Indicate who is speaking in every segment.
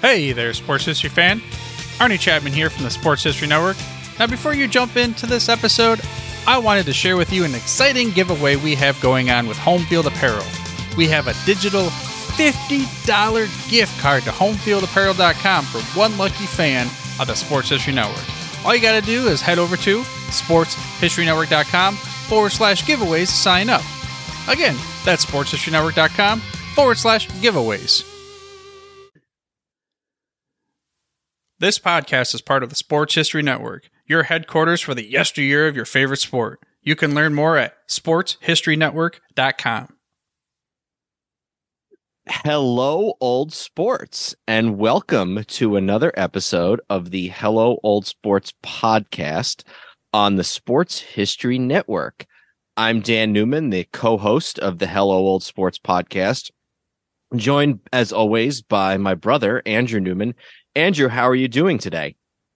Speaker 1: Hey there, sports history fan. Arnie Chapman here from the Sports History Network. Now, before you jump into this episode, I wanted to share with you an exciting giveaway we have going on with Home Field Apparel. We have a digital $50 gift card to homefieldapparel.com for one lucky fan of the Sports History Network. All you got to do is head over to sportshistorynetwork.com/giveaways to sign up. Again, that's sportshistorynetwork.com/giveaways. This podcast is part of the Sports History Network, your headquarters for the yesteryear of your favorite sport. You can learn more at sportshistorynetwork.com.
Speaker 2: Hello, old sports, and welcome to another episode of the Hello, Old Sports podcast on the Sports History Network. I'm Dan Newman, the co-host of the Hello, Old Sports podcast, joined, as always, by my brother, Andrew Newman. Andrew, how are you doing today?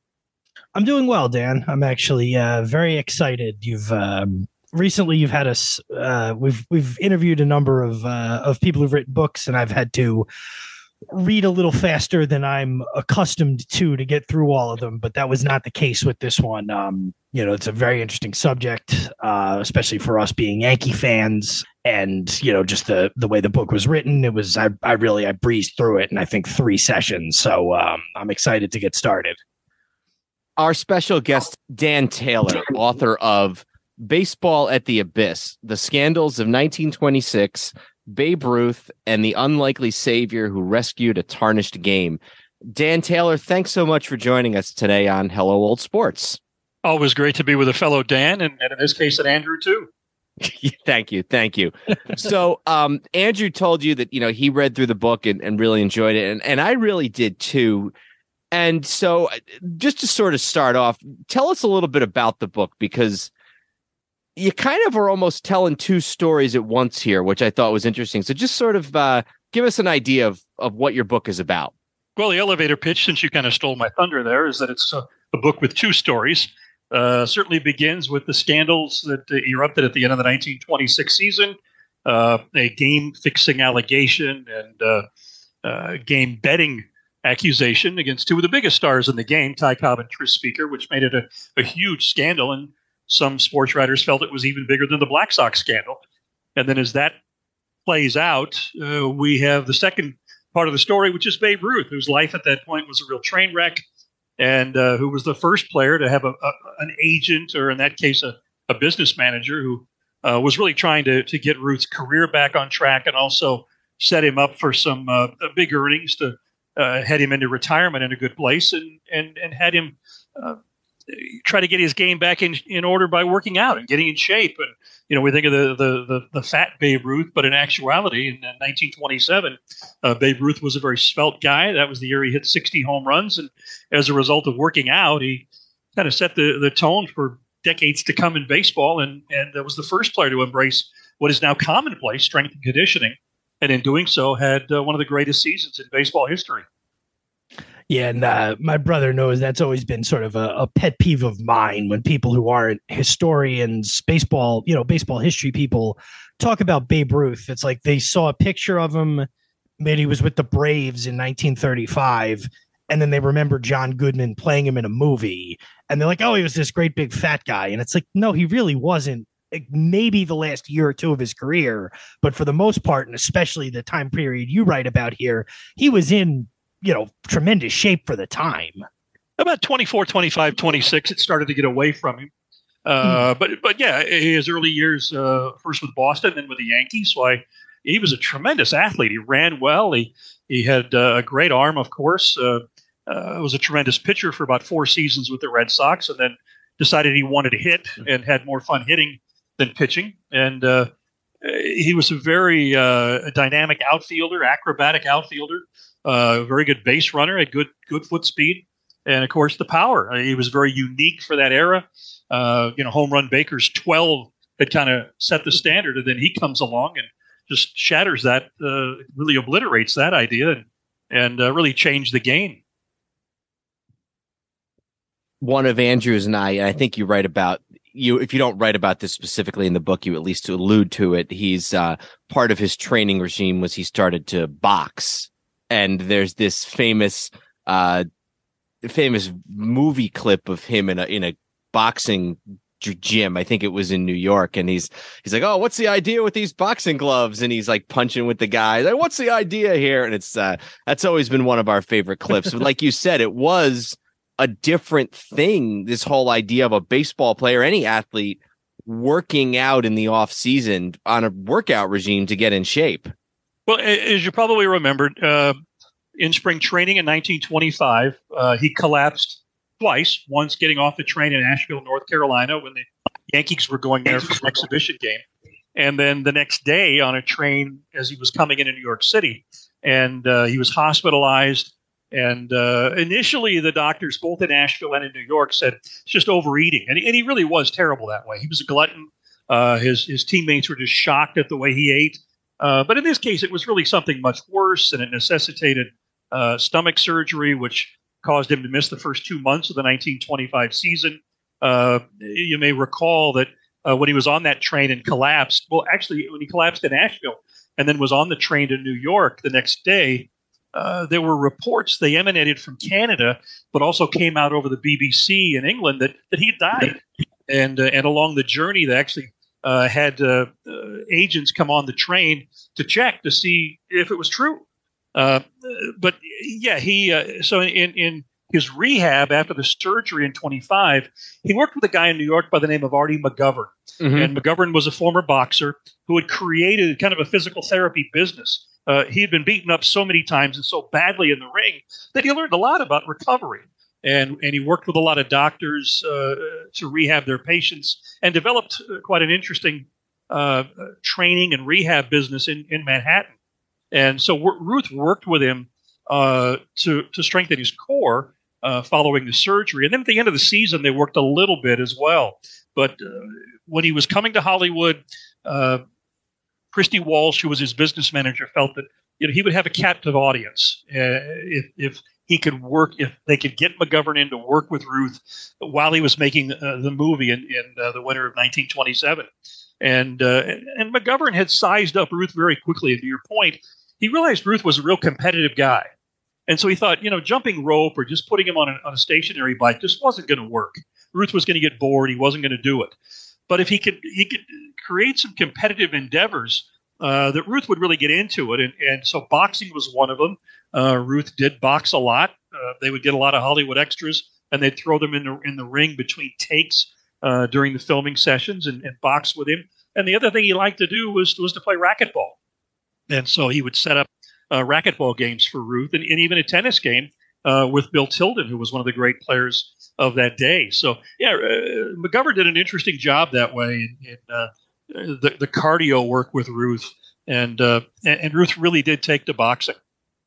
Speaker 3: I'm doing well, Dan. I'm actually very excited. Recently you've had us. We've interviewed a number of people who've written books, and I've had to read a little faster than I'm accustomed to get through all of them. But that was not the case with this one. It's a very interesting subject, especially for us being Yankee fans. And, just the way the book was written, it was, I breezed through it in, I think, 3 sessions. So I'm excited to get started.
Speaker 2: Our special guest, Dan Taylor, author of Baseball at the Abyss, The Scandals of 1926, Babe Ruth, and the Unlikely Savior Who Rescued a Tarnished Game. Dan Taylor, thanks so much for joining us today on Hello, Old Sports.
Speaker 4: Always great to be with a fellow Dan, and in this case, an Andrew, too.
Speaker 2: Thank you. So Andrew told you that, he read through the book and really enjoyed it. And I really did, too. And so just to sort of start off, tell us a little bit about the book, because you kind of are almost telling 2 stories at once here, which I thought was interesting. So just sort of give us an idea of what your book is about.
Speaker 4: Well, the elevator pitch, since you kind of stole my thunder there, is that it's a book with 2 stories. Certainly begins with the scandals that erupted at the end of the 1926 season, a game-fixing allegation and game betting accusation against 2 of the biggest stars in the game, Ty Cobb and Tris Speaker, which made it a huge scandal, and some sports writers felt it was even bigger than the Black Sox scandal. And then as that plays out, we have the second part of the story, which is Babe Ruth, whose life at that point was a real train wreck, and who was the first player to have an agent, or in that case, a business manager who was really trying to get Ruth's career back on track and also set him up for some big earnings to head him into retirement in a good place, and had him try to get his game back in order by working out and getting in shape. And we think of the fat Babe Ruth, but in actuality, in 1927, Babe Ruth was a very svelte guy. That was the year he hit 60 home runs, and as a result of working out, he kind of set the tone for decades to come in baseball, and was the first player to embrace what is now commonplace, strength and conditioning, and in doing so had one of the greatest seasons in baseball history.
Speaker 3: Yeah, and my brother knows that's always been sort of a pet peeve of mine when people who aren't historians, baseball history people, talk about Babe Ruth. It's like they saw a picture of him, maybe he was with the Braves in 1935, and then they remember John Goodman playing him in a movie, and they're like, oh, he was this great big fat guy. And it's like, no, he really wasn't. Maybe the last year or 2 of his career, but for the most part, and especially the time period you write about here, he was in tremendous shape for the time.
Speaker 4: About 24, 25, 26, it started to get away from him. But yeah, his early years, first with Boston, then with the Yankees. So he was a tremendous athlete. He ran well. He had a great arm, of course. Was a tremendous pitcher for about 4 seasons with the Red Sox, and then decided he wanted to hit and had more fun hitting than pitching. And he was a very dynamic outfielder, acrobatic outfielder. Very good base runner, had good foot speed, and of course the power. He was very unique for that era. Home run Baker's 12 had kind of set the standard, and then he comes along and just shatters that, really obliterates that idea, and really changed the game.
Speaker 2: One of Andrew's and I think you write about if you don't write about this specifically in the book, you at least allude to it. He's part of his training regime was he started to box. and there's this famous movie clip of him in a boxing gym. I think it was in New York, and he's like, "Oh, what's the idea with these boxing gloves?" And he's like punching with the guy. Like, "What's the idea here?" And it's that's always been one of our favorite clips. But like you said, it was a different thing. This whole idea of a baseball player, any athlete, working out in the off season on a workout regime to get in shape.
Speaker 4: Well, as you probably remembered, in spring training in 1925, he collapsed twice. Once getting off the train in Asheville, North Carolina, when the Yankees were going there for an exhibition game. And then the next day on a train as he was coming into New York City. And he was hospitalized. And initially, the doctors, both in Asheville and in New York, said it's just overeating. And he really was terrible that way. He was a glutton. His teammates were just shocked at the way he ate. But in this case, it was really something much worse, and it necessitated stomach surgery, which caused him to miss the first 2 months of the 1925 season. You may recall that when he was on that train and collapsed, well, actually, when he collapsed in Asheville and then was on the train to New York the next day, there were reports, they emanated from Canada, but also came out over the BBC in England that he had died. And along the journey, they actually had agents come on the train to check to see if it was true. But yeah, so in his rehab after the surgery in 25, he worked with a guy in New York by the name of Artie McGovern. Mm-hmm. And McGovern was a former boxer who had created kind of a physical therapy business. He had been beaten up so many times and so badly in the ring that he learned a lot about recovery. And he worked with a lot of doctors to rehab their patients and developed quite an interesting training and rehab business in Manhattan. And so Ruth worked with him to strengthen his core following the surgery. And then at the end of the season, they worked a little bit as well. But when he was coming to Hollywood, Christy Walsh, who was his business manager, felt that he would have a captive audience if he could work, if they could get McGovern in to work with Ruth while he was making the movie in the winter of 1927. And McGovern had sized up Ruth very quickly. And to your point, he realized Ruth was a real competitive guy. And so he thought, jumping rope or just putting him on a stationary bike just wasn't going to work. Ruth was going to get bored. He wasn't going to do it. But if he could create some competitive endeavors, that Ruth would really get into it. And so boxing was one of them. Ruth did box a lot. They would get a lot of Hollywood extras, and they'd throw them in the ring between takes during the filming sessions and box with him. And the other thing he liked to do was to play racquetball. And so he would set up racquetball games for Ruth and even a tennis game with Bill Tilden, who was one of the great players of that day. So, yeah, McGovern did an interesting job that way in the cardio work with Ruth. And Ruth really did take to boxing.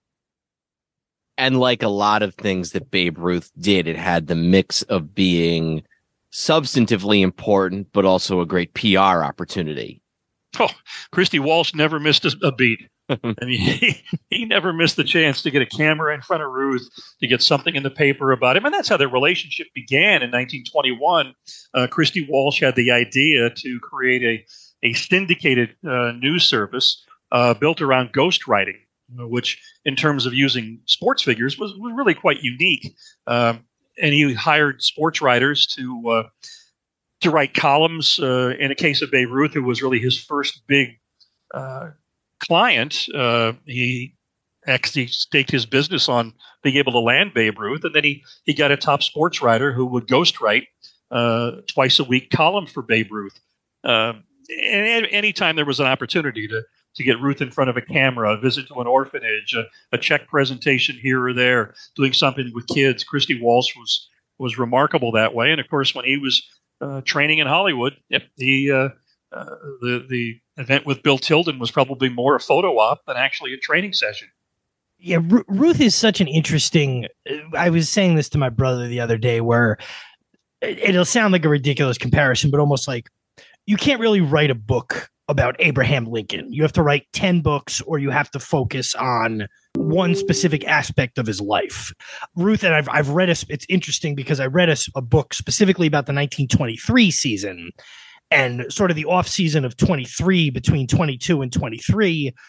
Speaker 2: And like a lot of things that Babe Ruth did, it had the mix of being substantively important, but also a great PR opportunity.
Speaker 4: Oh, Christy Walsh never missed a beat. I mean, he never missed the chance to get a camera in front of Ruth, to get something in the paper about him. And that's how their relationship began in 1921. Christy Walsh had the idea to create a syndicated news service built around ghostwriting, which in terms of using sports figures was really quite unique. And he hired sports writers to write columns. In a case of Babe Ruth, who was really his first big client, he actually staked his business on being able to land Babe Ruth. And then he got a top sports writer who would ghostwrite twice a week column for Babe Ruth. And anytime there was an opportunity to get Ruth in front of a camera, a visit to an orphanage, a check presentation here or there, doing something with kids, Christy Walsh was remarkable that way. And of course, when he was training in Hollywood, the event with Bill Tilden was probably more a photo op than actually a training session.
Speaker 3: Yeah, Ruth is such an interesting. I was saying this to my brother the other day, where it'll sound like a ridiculous comparison, but almost like you can't really write a book about Abraham Lincoln. You have to write 10 books, or you have to focus on one specific aspect of his life. Ruth, and I've read it's interesting because I read a book specifically about the 1923 season and sort of the off season of 23 between 22 and 23.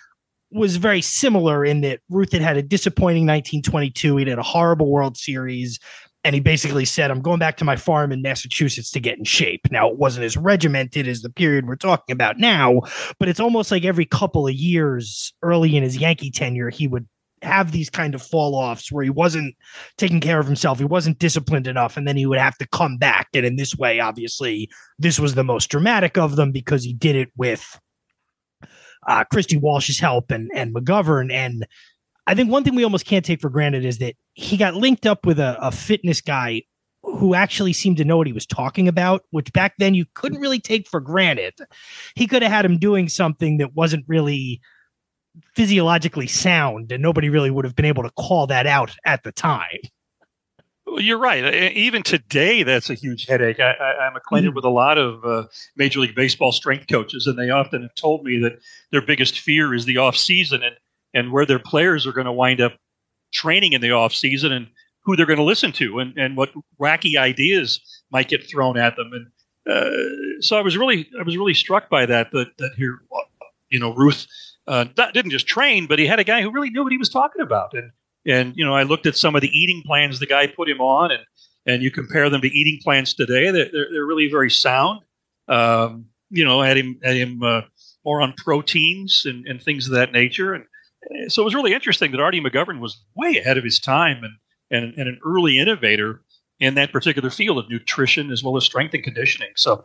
Speaker 3: was very similar in that Ruth had a disappointing 1922. He had a horrible World Series. And he basically said, I'm going back to my farm in Massachusetts to get in shape. Now, it wasn't as regimented as the period we're talking about now, but it's almost like every couple of years early in his Yankee tenure, he would have these kind of fall offs where he wasn't taking care of himself. He wasn't disciplined enough. And then he would have to come back. And in this way, obviously, this was the most dramatic of them because he did it with Christy Walsh's help and McGovern. And I think one thing we almost can't take for granted is that he got linked up with a fitness guy who actually seemed to know what he was talking about, which back then you couldn't really take for granted. He could have had him doing something that wasn't really physiologically sound, and nobody really would have been able to call that out at the time.
Speaker 4: You're right. Even today, that's a huge headache. I'm acquainted with a lot of Major League Baseball strength coaches, and they often have told me that their biggest fear is the off season and where their players are going to wind up training in the off season and who they're going to listen to and what wacky ideas might get thrown at them. And so I was really struck by that here, Ruth didn't just train, but he had a guy who really knew what he was talking about. And I looked at some of the eating plans the guy put him on, and you compare them to eating plans today, they're really very sound. Had him more on proteins and things of that nature. And so it was really interesting that Artie McGovern was way ahead of his time and an early innovator in that particular field of nutrition as well as strength and conditioning. So,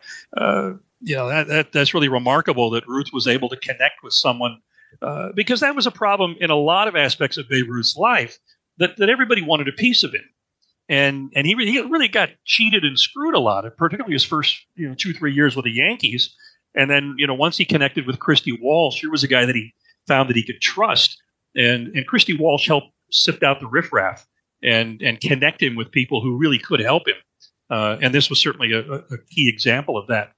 Speaker 4: that's really remarkable that Ruth was able to connect with someone because that was a problem in a lot of aspects of Babe Ruth's life that everybody wanted a piece of him. And he really got cheated and screwed a lot, particularly his first 2-3 years with the Yankees. And then, once he connected with Christy Walsh, here was a guy that he found that he could trust. And Christy Walsh helped sift out the riffraff and connect him with people who really could help him. And this was certainly a key example of that.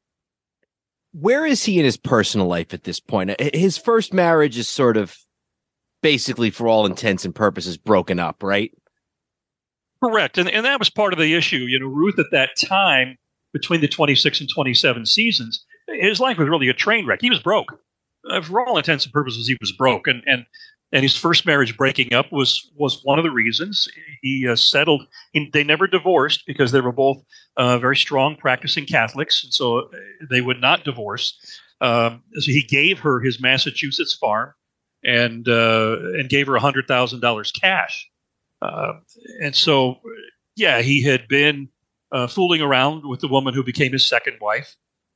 Speaker 2: Where is he in his personal life at this point? His first marriage is sort of basically, for all intents and purposes, broken up, right?
Speaker 4: Correct. And that was part of the issue. Ruth at that time, between the 26 and 27 seasons, his life was really a train wreck. He was broke. For all intents and purposes, he was broke. And his first marriage breaking up was one of the reasons. He settled. They never divorced because they were both very strong practicing Catholics, and so they would not divorce. So he gave her his Massachusetts farm and gave her $100,000 cash. And so, he had been fooling around with the woman who became his second wife.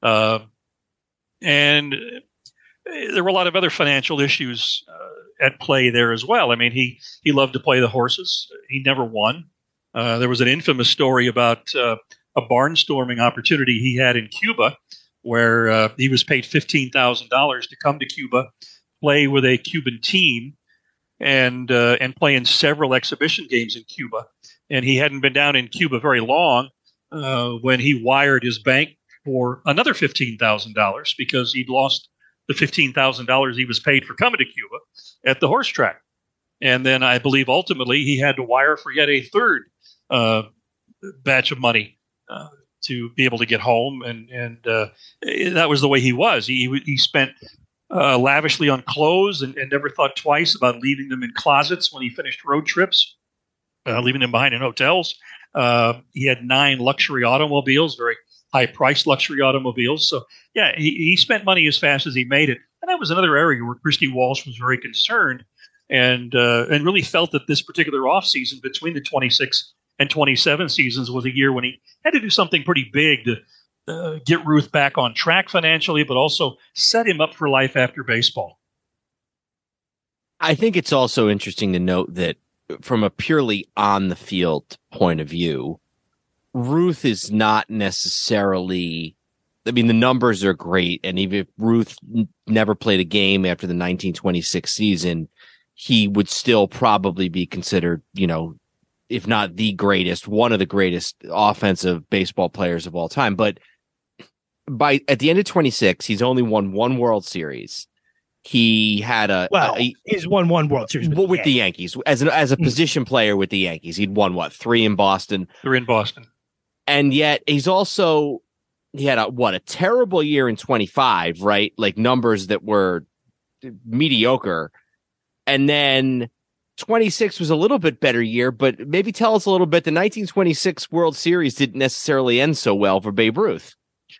Speaker 4: And there were a lot of other financial issues at play there as well. I mean, he loved to play the horses. He never won. There was an infamous story about a barnstorming opportunity he had in Cuba where he was paid $15,000 to come to Cuba, play with a Cuban team, and play in several exhibition games in Cuba. And he hadn't been down in Cuba very long when he wired his bank for another $15,000 because he'd lost the $15,000 he was paid for coming to Cuba at the horse track. And then I believe ultimately he had to wire for yet a third batch of money to be able to get home. And that was the way he was. He spent lavishly on clothes and never thought twice about leaving them in closets when he finished road trips, leaving them behind in hotels. He had 9 luxury automobiles, very high-priced luxury automobiles. So, he spent money as fast as he made it. And that was another area where Christy Walsh was very concerned and really felt that this particular offseason between the 26 and 27 seasons was a year when he had to do something pretty big to get Ruth back on track financially, but also set him up for life after baseball.
Speaker 2: I think it's also interesting to note that from a purely on-the-field point of view, Ruth is not necessarily, I mean, the numbers are great. And even if Ruth never played a game after the 1926 season, he would still probably be considered, if not the greatest, one of the greatest offensive baseball players of all time. But at the end of 26, he's only won 1 World Series. He had he's won 1 World Series with the Yankees as a position player with the Yankees. He'd won 3 in Boston.
Speaker 4: 3 in Boston.
Speaker 2: And yet he had a terrible year in 25, right? Like numbers that were mediocre. And then 26 was a little bit better year, but maybe tell us a little bit. The 1926 World Series didn't necessarily end so well for Babe Ruth.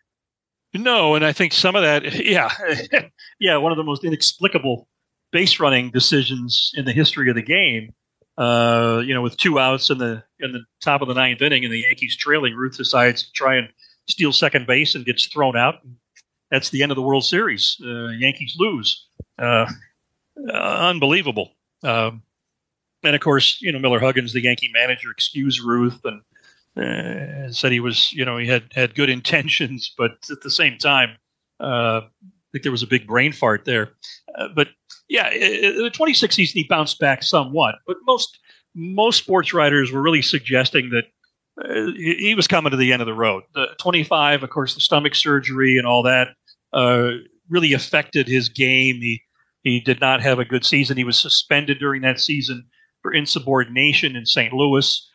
Speaker 4: No, and I think some of that, one of the most inexplicable base running decisions in the history of the game. With 2 outs in the top of the 9th inning and the Yankees trailing, Ruth decides to try and steal second base and gets thrown out. That's the end of the World Series. Yankees lose. Unbelievable. And of course, Miller Huggins, the Yankee manager, excused Ruth and said he was, he had good intentions, but at the same time, I think there was a big brain fart there. But yeah, the 26 season he bounced back somewhat, but most sports writers were really suggesting that he was coming to the end of the road. The 25, of course, the stomach surgery and all that really affected his game. He did not have a good season. He was suspended during that season for insubordination in St. Louis,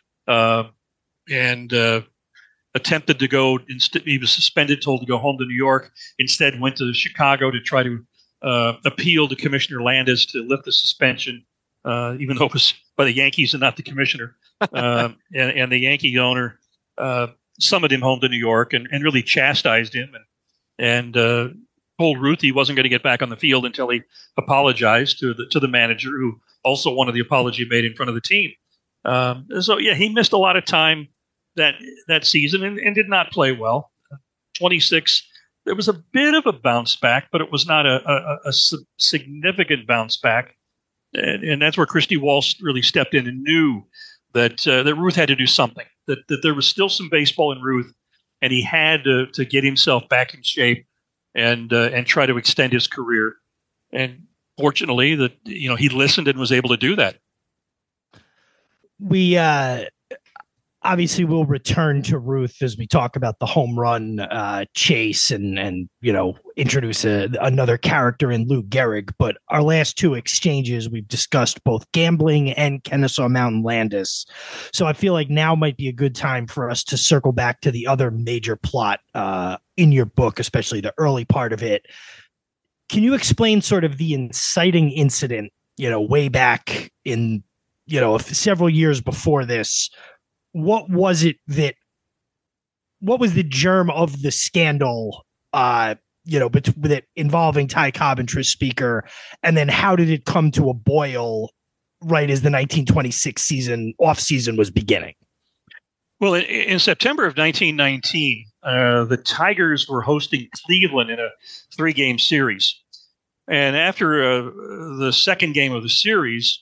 Speaker 4: and attempted to go. He was suspended, told to go home to New York. Instead, went to Chicago to try to appeal to Commissioner Landis to lift the suspension, even though it was by the Yankees and not the commissioner. And the Yankee owner summoned him home to New York and really chastised him and told Ruth he wasn't going to get back on the field until he apologized to the manager, who also wanted the apology made in front of the team. He missed a lot of time that season and did not play well. 26, there was a bit of a bounce back, but it was not a significant bounce back. And that's where Christy Walsh really stepped in and knew that Ruth had to do something, that there was still some baseball in Ruth, and he had to get himself back in shape and try to extend his career. And fortunately, he listened and was able to do that.
Speaker 3: We obviously will return to Ruth as we talk about the home run chase and introduce another character in Lou Gehrig. But our last 2 exchanges, we've discussed both gambling and Kennesaw Mountain Landis. So I feel like now might be a good time for us to circle back to the other major plot in your book, especially the early part of it. Can you explain sort of the inciting incident, way back in, several years before this? What was the germ of the scandal, involving Ty Cobb and Tris Speaker? And then how did it come to a boil right as the 1926 off season was beginning?
Speaker 4: Well, in September of 1919, the Tigers were hosting Cleveland in a 3-game series. And after the second game of the series,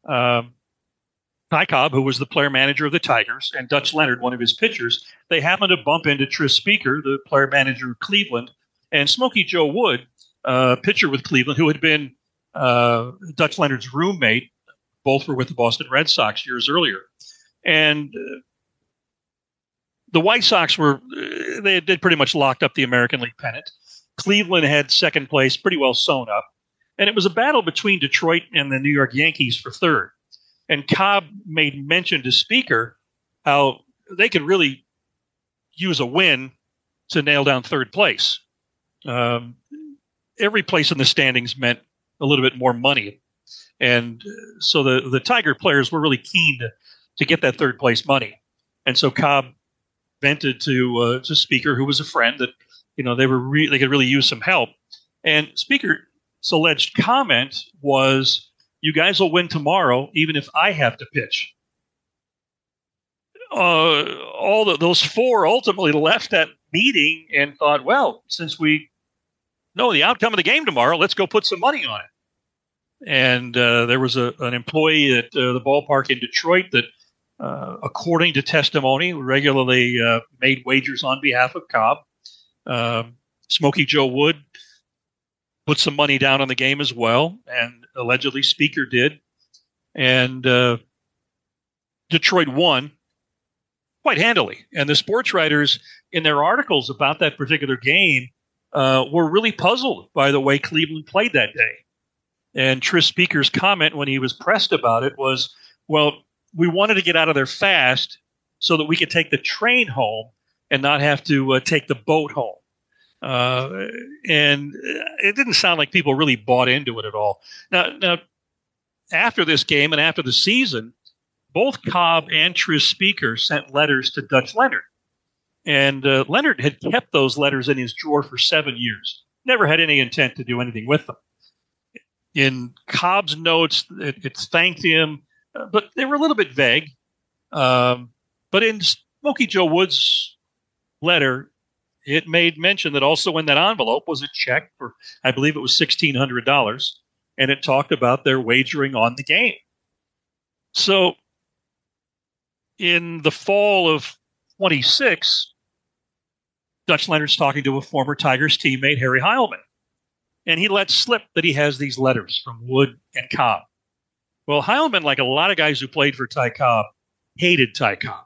Speaker 4: Ty Cobb, who was the player manager of the Tigers, and Dutch Leonard, one of his pitchers, they happened to bump into Tris Speaker, the player manager of Cleveland, and Smokey Joe Wood, pitcher with Cleveland, who had been Dutch Leonard's roommate. Both were with the Boston Red Sox years earlier. And the White Sox they pretty much locked up the American League pennant. Cleveland had second place pretty well sewn up. And it was a battle between Detroit and the New York Yankees for third. And Cobb made mention to Speaker how they could really use a win to nail down third place. Every place in the standings meant a little bit more money. And so the Tiger players were really keen to get that third place money. And so Cobb vented to Speaker, who was a friend, that they could really use some help. And Speaker's alleged comment was, "You guys will win tomorrow, even if I have to pitch." Those 4 ultimately left that meeting and thought, well, since we know the outcome of the game tomorrow, let's go put some money on it. And there was an employee at the ballpark in Detroit that, according to testimony, regularly made wagers on behalf of Cobb. Smokey Joe Wood put some money down on the game as well, and allegedly Speaker did. And Detroit won quite handily. And the sports writers, in their articles about that particular game, were really puzzled by the way Cleveland played that day. And Tris Speaker's comment when he was pressed about it was, well, we wanted to get out of there fast so that we could take the train home and not have to take the boat home. And it didn't sound like people really bought into it at all. Now, after this game and after the season, both Cobb and Tris Speaker sent letters to Dutch Leonard. And Leonard had kept those letters in his drawer for 7 years. Never had any intent to do anything with them. In Cobb's notes, it thanked him, but they were a little bit vague. But in Smokey Joe Wood's letter, it made mention that also in that envelope was a check for, I believe it was $1,600, and it talked about their wagering on the game. So in the fall of 26, Dutch Leonard's talking to a former Tigers teammate, Harry Heilman. And he lets slip that he has these letters from Wood and Cobb. Well, Heilman, like a lot of guys who played for Ty Cobb, hated Ty Cobb.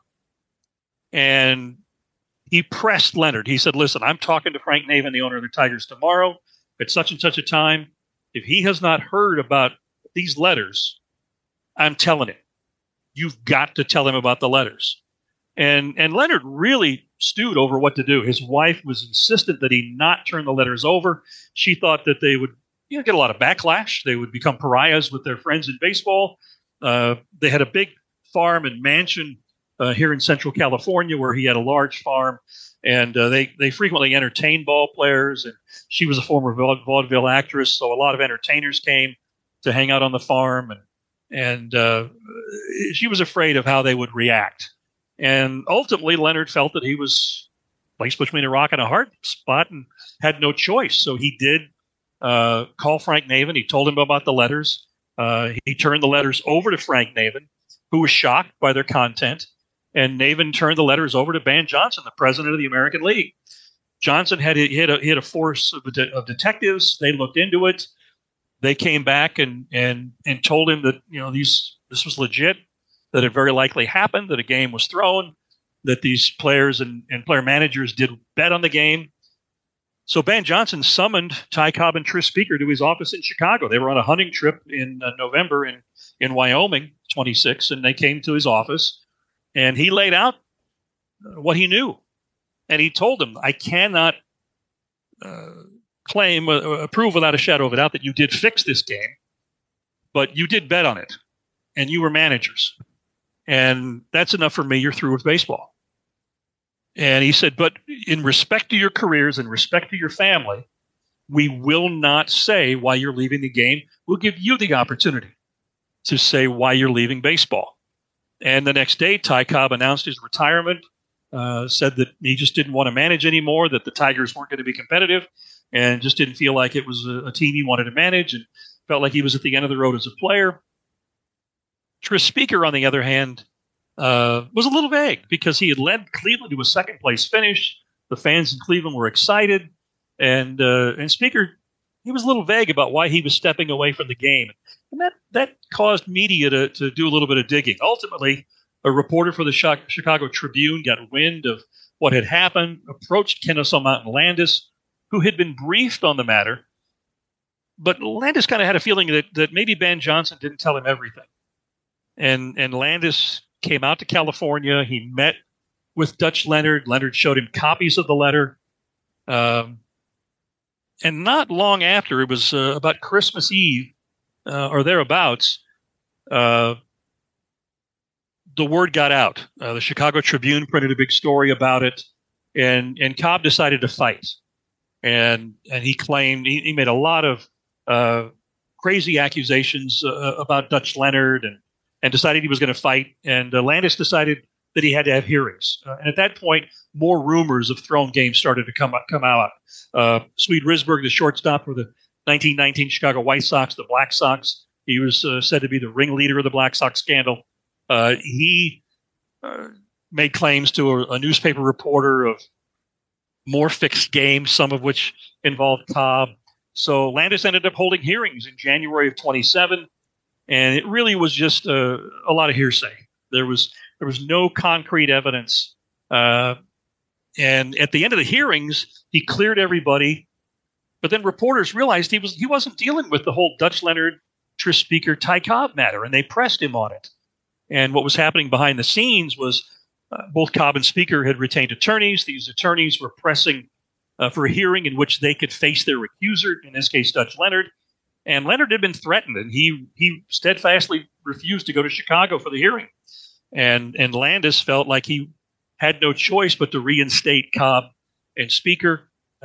Speaker 4: And he pressed Leonard. He said, listen, I'm talking to Frank Navin, the owner of the Tigers, tomorrow at such and such a time. If he has not heard about these letters, I'm telling him. You've got to tell him about the letters. And Leonard really stewed over what to do. His wife was insistent that he not turn the letters over. She thought that they would get a lot of backlash. They would become pariahs with their friends in baseball. They had a big farm and mansion here in Central California where he had a large farm. And they frequently entertained ball players. And she was a former vaudeville actress, so a lot of entertainers came to hang out on the farm. And she was afraid of how they would react. And ultimately, Leonard felt that he was placed between a rock and a hard spot and had no choice. So he did call Frank Navin. He told him about the letters. He turned the letters over to Frank Navin, who was shocked by their content. And Navin turned the letters over to Ban Johnson, the president of the American League. Johnson had a force of detectives. They looked into it. They came back and told him that this was legit, that it very likely happened, that a game was thrown, that these players and player managers did bet on the game. So Ban Johnson summoned Ty Cobb and Tris Speaker to his office in Chicago. They were on a hunting trip in November in Wyoming, 26, and they came to his office, and he laid out what he knew. And he told them, I cannot prove without a shadow of a doubt that you did fix this game, but you did bet on it, and you were managers. And that's enough for me. You're through with baseball. And he said, but in respect to your careers and respect to your family, we will not say why you're leaving the game. We'll give you the opportunity to say why you're leaving baseball. And the next day, Ty Cobb announced his retirement, said that he just didn't want to manage anymore, that the Tigers weren't going to be competitive, and just didn't feel like it was a team he wanted to manage, and felt like he was at the end of the road as a player. Tris Speaker, on the other hand, was a little vague because he had led Cleveland to a second-place finish. The fans in Cleveland were excited. And Speaker, he was a little vague about why he was stepping away from the game. And that caused media to do a little bit of digging. Ultimately, a reporter for the Chicago Tribune got wind of what had happened, approached Kennesaw Mountain Landis, who had been briefed on the matter. But Landis kind of had a feeling that maybe Ban Johnson didn't tell him everything. And Landis came out to California. He met with Dutch Leonard. Leonard showed him copies of the letter. And not long after, it was about Christmas Eve or thereabouts, the word got out. The Chicago Tribune printed a big story about it, and Cobb decided to fight. And he claimed he made a lot of crazy accusations about Dutch Leonard and decided he was going to fight. And Landis decided that he had to have hearings. And at that point, more rumors of thrown games started to come out. Swede Risberg, the shortstop for the 1919 Chicago White Sox, the Black Sox, he was said to be the ringleader of the Black Sox scandal. He made claims to a newspaper reporter of more fixed games, some of which involved Cobb. So Landis ended up holding hearings in January of 27. And it really was just a lot of hearsay. There was no concrete evidence. And at the end of the hearings, he cleared everybody. But then reporters realized he wasn't dealing with the whole Dutch Leonard, Tris Speaker, Ty Cobb matter, and they pressed him on it. And what was happening behind the scenes was both Cobb and Speaker had retained attorneys. These attorneys were pressing for a hearing in which they could face their accuser, in this case, Dutch Leonard. And Leonard had been threatened, and he steadfastly refused to go to Chicago for the hearing. And Landis felt like he had no choice but to reinstate Cobb and Speaker.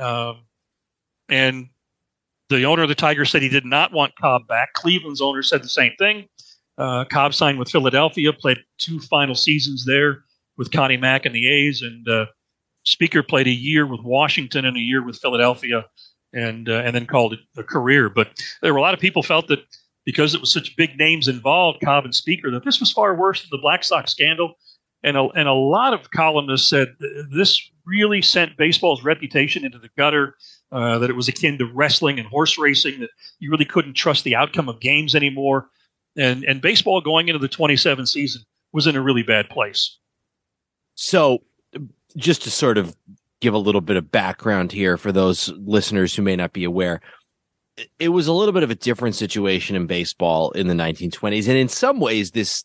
Speaker 4: And the owner of the Tigers said he did not want Cobb back. Cleveland's owner said the same thing. Cobb signed with Philadelphia, played 2 final seasons there with Connie Mack and the A's, and Speaker played a year with Washington and a year with Philadelphia, and then called it a career. But there were a lot of people felt that because it was such big names involved, Cobb and Speaker, that this was far worse than the Black Sox scandal. And a lot of columnists said this really sent baseball's reputation into the gutter, that it was akin to wrestling and horse racing, that you really couldn't trust the outcome of games anymore. And baseball going into the 27 season was in a really bad place.
Speaker 2: So just to sort of give a little bit of background here for those listeners who may not be aware, it was a little bit of a different situation in baseball in the 1920s. And in some ways, this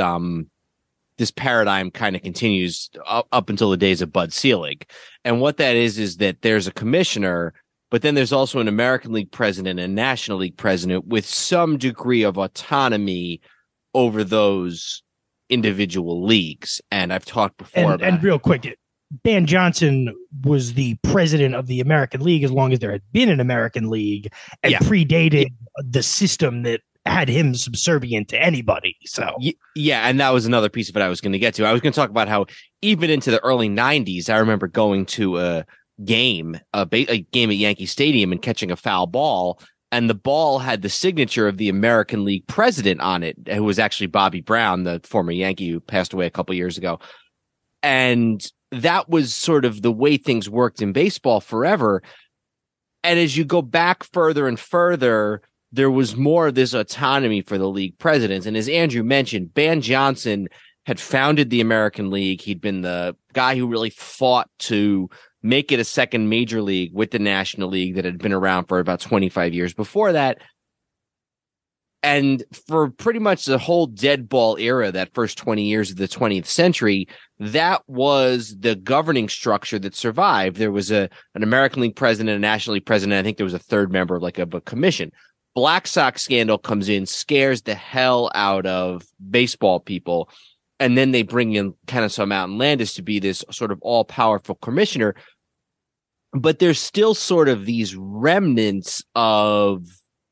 Speaker 2: paradigm kind of continues up until the days of Bud Selig. And what that is that there's a commissioner, but then there's also an American League president and National League president with some degree of autonomy over those individual leagues. And I've talked before about
Speaker 3: and real quick, Ban Johnson was the president of the American League as long as there had been an American League, and predated the system that had him subservient to anybody. So
Speaker 2: yeah, and that was another piece of it I was going to get to. I was going to talk about how even into the early 90s, I remember going to a game at Yankee Stadium and catching a foul ball, and the ball had the signature of the American League president on it, who was actually Bobby Brown, the former Yankee who passed away a couple years ago. And that was sort of the way things worked in baseball forever. And as you go back further and further, there was more of this autonomy for the league presidents. And as Andrew mentioned, Ban Johnson had founded the American League. He'd been the guy who really fought to make it a second major league with the National League that had been around for about 25 years before that. And for pretty much the whole dead ball era, that first 20 years of the 20th century, that was the governing structure that survived. There was an American League president, a National League president. I think there was a third member of a commission. Black Sox scandal comes in, scares the hell out of baseball people. And then they bring in Kennesaw Mountain Landis to be this sort of all-powerful commissioner. But there's still sort of these remnants of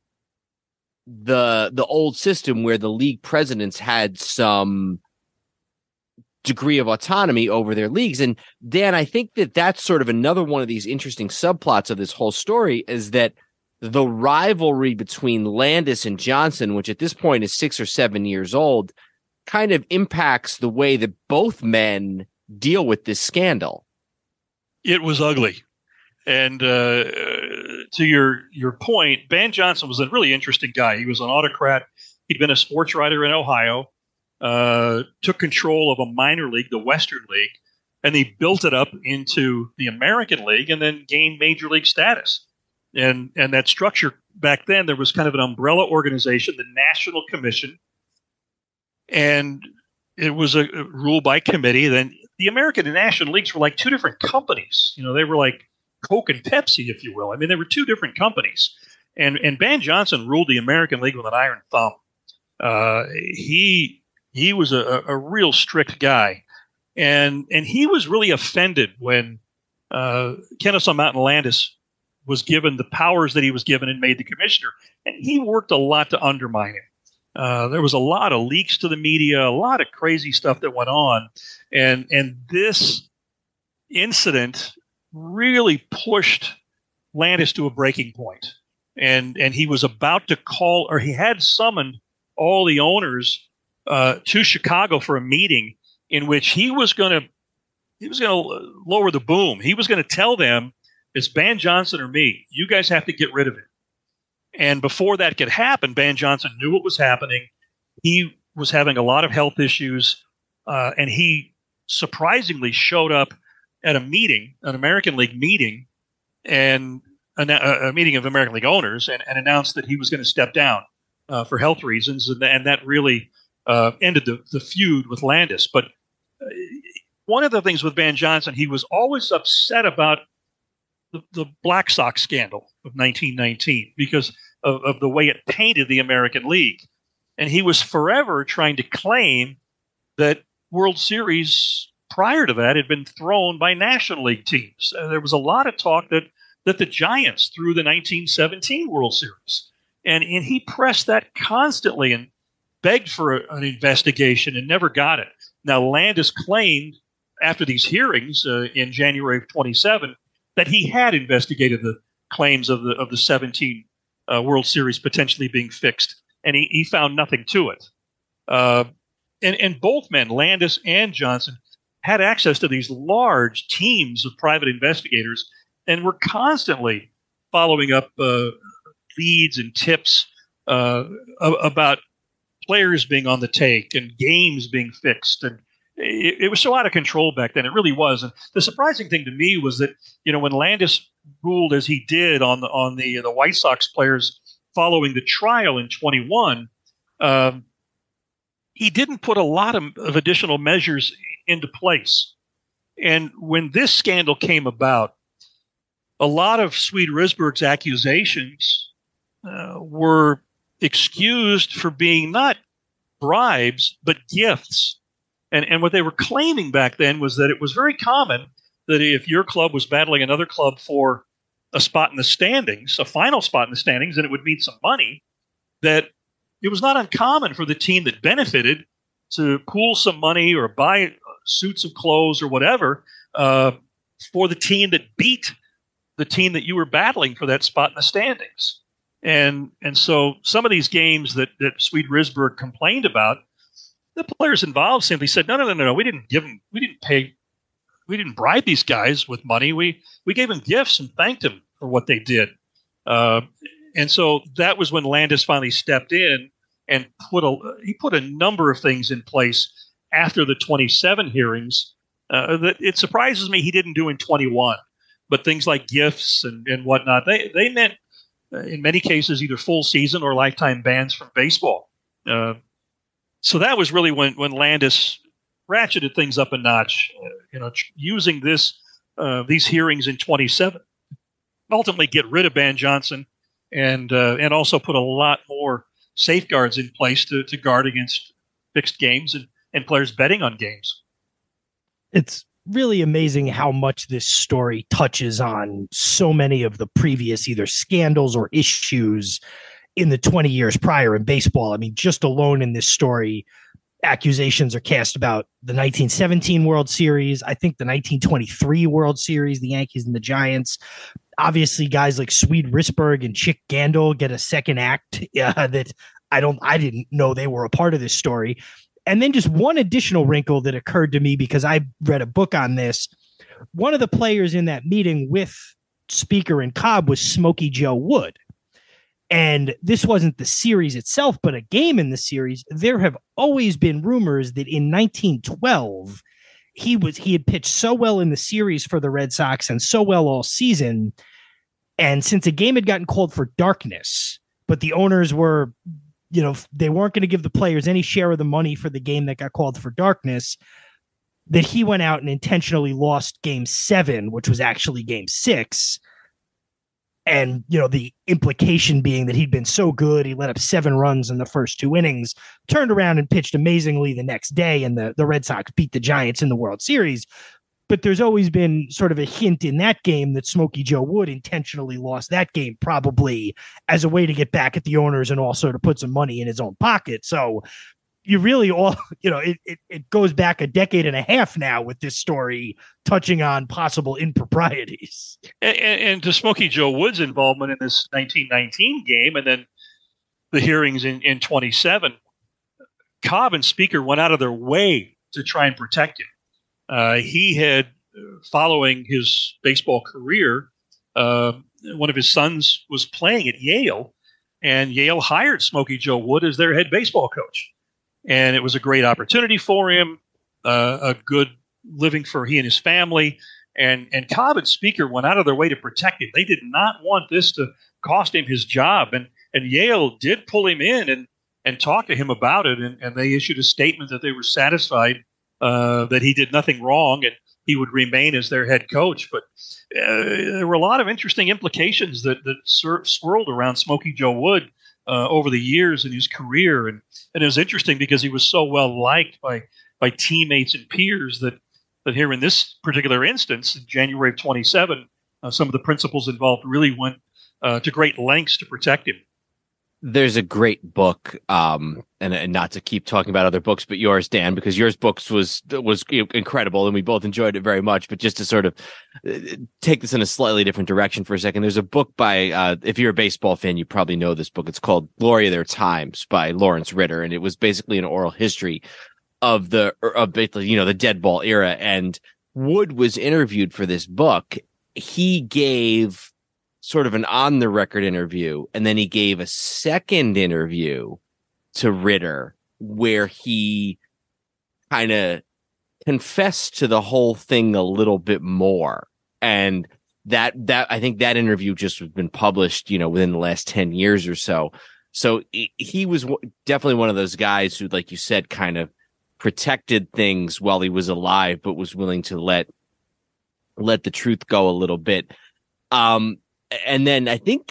Speaker 2: the old system where the league presidents had some degree of autonomy over their leagues. And Dan, I think that's sort of another one of these interesting subplots of this whole story, is that the rivalry between Landis and Johnson, which at this point is 6 or 7 years old, kind of impacts the way that both men deal with this scandal.
Speaker 4: It was ugly. And to your point, Ban Johnson was a really interesting guy. He was an autocrat. He'd been a sports writer in Ohio, took control of a minor league, the Western League, and he built it up into the American League and then gained major league status. And that structure back then, there was kind of an umbrella organization, the National Commission, and it was a rule by committee. Then the American and National Leagues were like two different companies. You know, they were like Coke and Pepsi, if you will. I mean, they were two different companies. And Ban Johnson ruled the American League with an iron thumb. He was a real strict guy. And he was really offended when Kennesaw Mountain Landis was given the powers that he was given and made the commissioner. And he worked a lot to undermine him. There was a lot of leaks to the media, a lot of crazy stuff that went on. And this incident really pushed Landis to a breaking point. And he was about to call, or he had summoned all the owners to Chicago for a meeting in which he was going to lower the boom. He was going to tell them, it's Ban Johnson or me. You guys have to get rid of it. And before that could happen, Ban Johnson knew what was happening. He was having a lot of health issues, and he surprisingly showed up at a meeting, an American League meeting, and a meeting of American League owners, and announced that he was going to step down for health reasons, and that really ended the feud with Landis. But one of the things with Ban Johnson, he was always upset about the Black Sox scandal of 1919 because of the way it painted the American League. And he was forever trying to claim that World Series prior to that had been thrown by National League teams. There was a lot of talk that the Giants threw the 1917 World Series. And he pressed that constantly and begged for an investigation and never got it. Now, Landis claimed after these hearings in January of 27 that he had investigated the claims of the 17 World Series potentially being fixed, and he found nothing to it. And both men, Landis and Johnson, had access to these large teams of private investigators and were constantly following up leads and tips about players being on the take and games being fixed. And it was so out of control back then. It really was. And the surprising thing to me was that, when Landis ruled as he did on the White Sox players following the trial in 21, he didn't put a lot of additional measures into place. And when this scandal came about, a lot of Swede Risberg's accusations were excused for being not bribes, but gifts. And what they were claiming back then was that it was very common that if your club was battling another club for a spot in the standings, a final spot in the standings, and it would mean some money, that it was not uncommon for the team that benefited to pool some money or buy suits of clothes or whatever for the team that beat the team that you were battling for that spot in the standings. And so some of these games that Swede Risberg complained about, the players involved simply said, no, we didn't bribe these guys with money. We gave them gifts and thanked them for what they did. And so that was when Landis finally stepped in and put a number of things in place after the 27 hearings that it surprises me he didn't do in 21. But things like gifts and whatnot, they meant in many cases either full season or lifetime bans from baseball. So that was really when Landis ratcheted things up a notch, using these hearings in 27, ultimately get rid of Ban Johnson and also put a lot more safeguards in place to guard against fixed games and players betting on games.
Speaker 3: It's really amazing how much this story touches on so many of the previous either scandals or issues in the 20 years prior in baseball. I mean, just alone in this story, accusations are cast about the 1917 World Series, I think the 1923 World Series, the Yankees and the Giants. Obviously, guys like Swede Risberg and Chick Gandil get a second act that I didn't know they were a part of this story. And then just one additional wrinkle that occurred to me because I read a book on this. One of the players in that meeting with Speaker and Cobb was Smokey Joe Wood. And this wasn't the series itself, but a game in the series. There have always been rumors that in 1912, he had pitched so well in the series for the Red Sox and so well all season. And since a game had gotten called for darkness, but the owners were, they weren't going to give the players any share of the money for the game that got called for darkness, that he went out and intentionally lost game 7, which was actually game 6. And, the implication being that he'd been so good, he let up 7 runs in the first 2 innings, turned around and pitched amazingly the next day, and the Red Sox beat the Giants in the World Series. But there's always been sort of a hint in that game that Smokey Joe Wood intentionally lost that game, probably as a way to get back at the owners and also to put some money in his own pocket. So you really it goes back a decade and a half now with this story touching on possible improprieties.
Speaker 4: And to Smokey Joe Wood's involvement in this 1919 game and then the hearings in 27, Cobb and Speaker went out of their way to try and protect him. He had, following his baseball career, one of his sons was playing at Yale, and Yale hired Smokey Joe Wood as their head baseball coach. And it was a great opportunity for him, a good living for he and his family. And Cobb and Speaker went out of their way to protect him. They did not want this to cost him his job. And Yale did pull him in and talk to him about it. And they issued a statement that they were satisfied that he did nothing wrong and he would remain as their head coach. But there were a lot of interesting implications that swirled around Smokey Joe Wood over the years in his career. And it was interesting because he was so well liked by teammates and peers that here in this particular instance, in January of 27, some of the principals involved really went to great lengths to protect him.
Speaker 2: There's a great book, and not to keep talking about other books, but yours, Dan, because yours books was incredible, and we both enjoyed it very much. But just to sort of take this in a slightly different direction for a second, there's a book by, if you're a baseball fan, you probably know this book. It's called Glory of Their Times by Lawrence Ritter, and it was basically an oral history of basically, the dead ball era. And Wood was interviewed for this book. He gave sort of an on the record interview, and then he gave a second interview to Ritter where he kind of confessed to the whole thing a little bit more. And that I think that interview just has been published, within the last 10 years or so. So he was definitely one of those guys who, like you said, kind of protected things while he was alive, but was willing to let the truth go a little bit. And then I think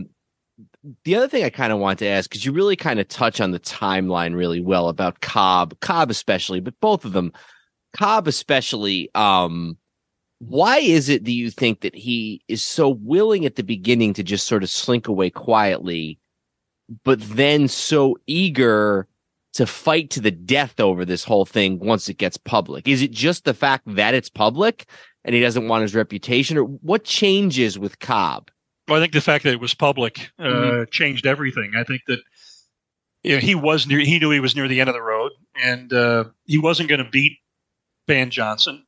Speaker 2: the other thing I kind of want to ask, because you really kind of touch on the timeline really well about Cobb especially, but both of them, Cobb especially, why is it, do you think, that he is so willing at the beginning to just sort of slink away quietly, but then so eager to fight to the death over this whole thing once it gets public? Is it just the fact that it's public and he doesn't want his reputation, or what changes with Cobb?
Speaker 4: Well, I think the fact that it was public changed everything. I think that he knew he was near the end of the road, and he wasn't going to beat Ban Johnson.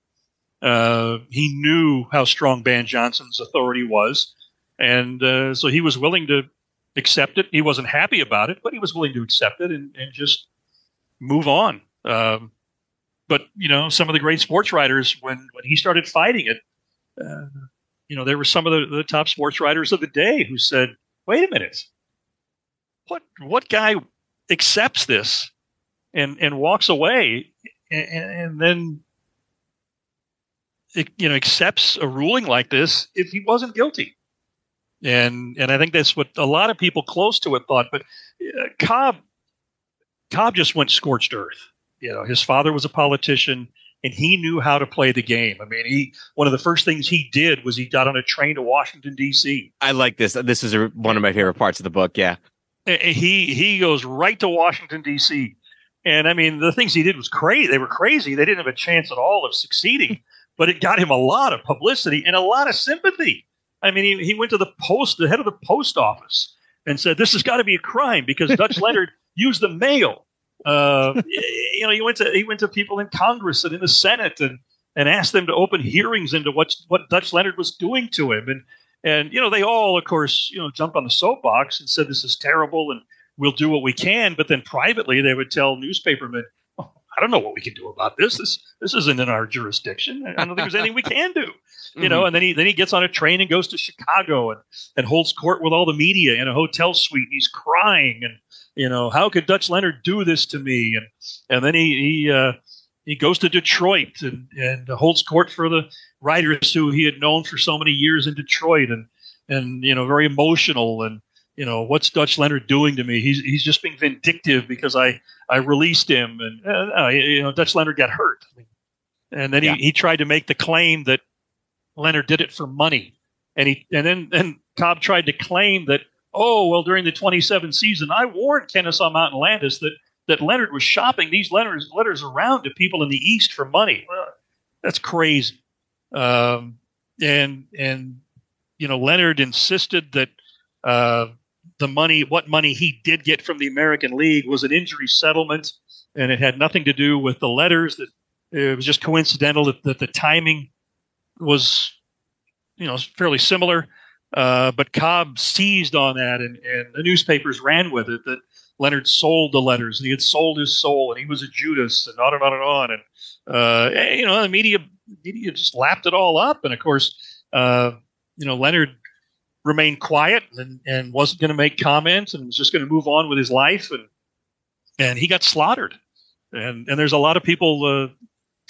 Speaker 4: He knew how strong Ban Johnson's authority was, and so he was willing to accept it. He wasn't happy about it, but he was willing to accept it and just move on. But, some of the great sports writers, when he started fighting it, there were some of the top sports writers of the day who said, wait a minute, what guy accepts this and walks away and then, accepts a ruling like this if he wasn't guilty? And I think that's what a lot of people close to it thought. But Cobb just went scorched earth. His father was a politician, and he knew how to play the game. I mean, one of the first things he did was he got on a train to Washington, D.C.
Speaker 2: I like this. This is one of my favorite parts of the book, yeah.
Speaker 4: He goes right to Washington, D.C. And, I mean, the things he did was crazy. They were crazy. They didn't have a chance at all of succeeding, but it got him a lot of publicity and a lot of sympathy. I mean, he went to the head of the post office and said, this has got to be a crime because Dutch Leonard used the mail. He went to people in Congress and in the Senate and asked them to open hearings into what Dutch Leonard was doing to him. And they all, of course, jumped on the soapbox and said, this is terrible and we'll do what we can. But then privately, they would tell newspapermen, oh, I don't know what we can do about this. This isn't in our jurisdiction. I don't think there's anything we can do. And then he gets on a train and goes to Chicago and holds court with all the media in a hotel suite. And he's crying and, how could Dutch Leonard do this to me? And then he goes to Detroit and holds court for the writers who he had known for so many years in Detroit and very emotional. And, what's Dutch Leonard doing to me? He's just being vindictive because I released him. And, Dutch Leonard got hurt. And then he tried to make the claim that Leonard did it for money. And then Cobb tried to claim that, during the 27 season, I warned Kennesaw Mountain Landis that Leonard was shopping these letters around to people in the East for money. Well, that's crazy. Leonard insisted that what money he did get from the American League was an injury settlement, and it had nothing to do with the letters. That it was just coincidental that the timing was, fairly similar. But Cobb seized on that, and the newspapers ran with it, that Leonard sold the letters, and he had sold his soul, and he was a Judas, and on and on and on. And, the media just lapped it all up. And, of course, Leonard remained quiet and wasn't going to make comments and was just going to move on with his life. And he got slaughtered. And there's a lot of people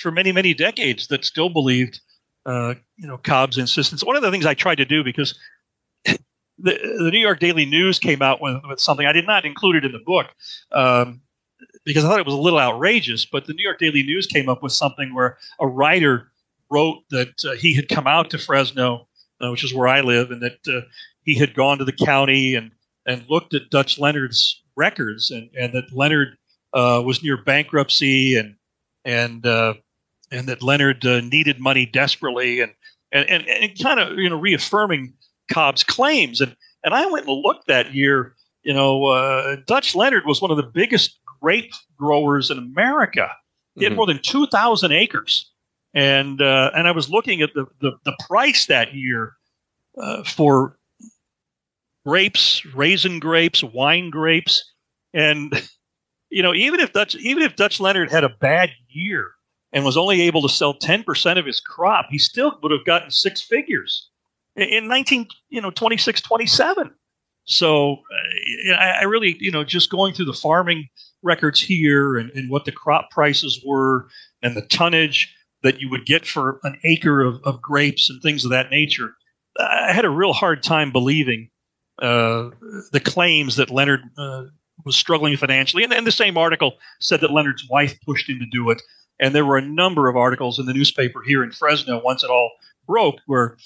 Speaker 4: for many, many decades that still believed, Cobb's insistence. One of the things I tried to do, because the New York Daily News came out with something. I did not include it in the book because I thought it was a little outrageous, but the New York Daily News came up with something where a writer wrote that he had come out to Fresno, which is where I live, and that he had gone to the county and looked at Dutch Leonard's records, and that Leonard was near bankruptcy, and that Leonard needed money desperately, and kind of reaffirming Cobb's claims. And I went and looked that year. Dutch Leonard was one of the biggest grape growers in America. He had more than 2,000 acres, and I was looking at the price that year for grapes, raisin grapes, wine grapes, and even if Dutch Leonard had a bad year and was only able to sell 10% of his crop, he still would have gotten six figures in 26, 27. So I really, just going through the farming records here and what the crop prices were and the tonnage that you would get for an acre of grapes and things of that nature, I had a real hard time believing the claims that Leonard was struggling financially. And the same article said that Leonard's wife pushed him to do it. And there were a number of articles in the newspaper here in Fresno once it all broke where,